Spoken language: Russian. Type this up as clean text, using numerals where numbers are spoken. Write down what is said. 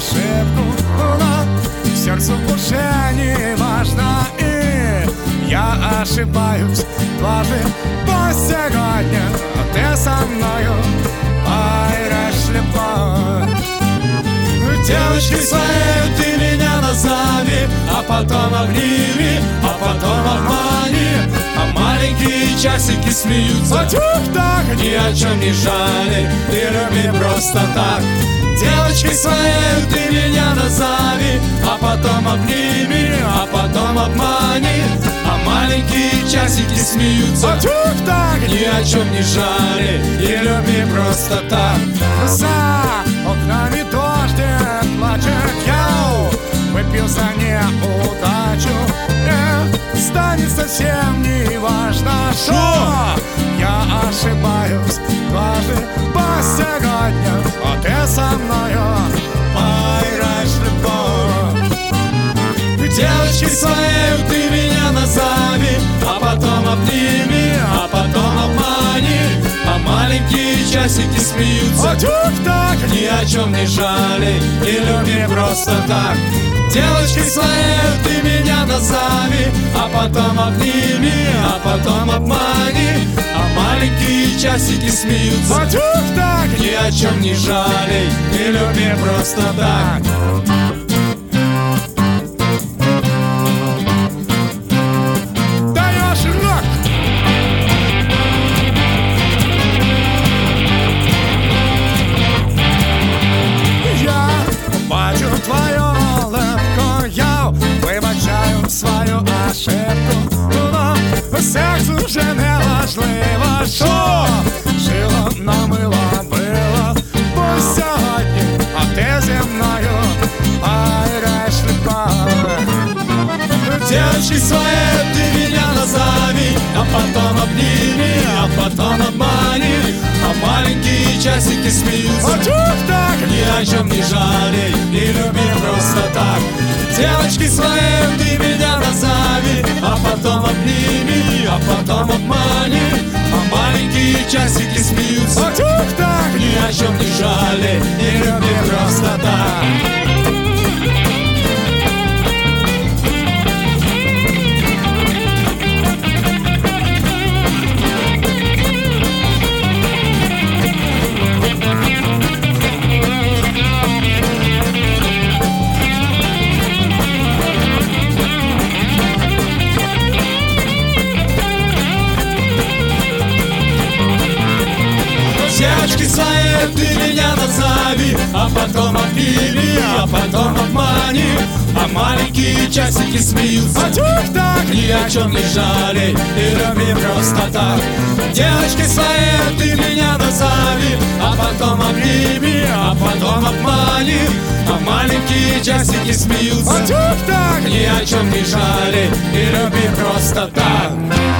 ошибку, но сердцу уже не важно. И я ошибаюсь дважды по сегодня, а ты со мною поиграешь любовь. Девочкой своей ты меня назови, а потом обними, а потом обмани. А маленькие часики смеются, так ни о чем не жали, и люби просто так. Девочкой своей ты меня назови, а потом обними, а потом обмани. А маленькие часики смеются, так ни о чем не жали, и люби просто так. За окнами дождик плачет, я выпил за неудачу. Станет совсем не важно, что я ошибаюсь дважды по сегодня, а ты со мною поиграешь любовь. Девочкой своей ты меня назови, а потом обними, а потом обмани. А маленькие часики смеются, так ни о чем не жали, и люби просто так. Девочкой своей ты меня назови, а потом обними, а потом обмани. А маленькие часики смеются, так ни о чем не жали, и люби просто так. Свою ошибку, но сердцу вже не важливо, що жило, намило було по сьогодні, а ти зі мною поиграешь любовь. Девочкой своей ты меня назови, а потом обними, а потом обмани. А маленькие часики смеются, так ни о чем не жали, и люби просто так. Девочкой своей ты меня назови, а потом обними, а потом обмани. А маленькие часики смеются, так ни о чем не жали, и люби просто так. Девочкой своей ты меня назови, а потом обними, а потом обмани. А маленькие часики смеются, так ни о чем не жали, и люби просто так. Девочкой своей ты меня назови, а потом обними, а потом обмани. А маленькие часики смеются, так ни о чем не жали, и люби просто так.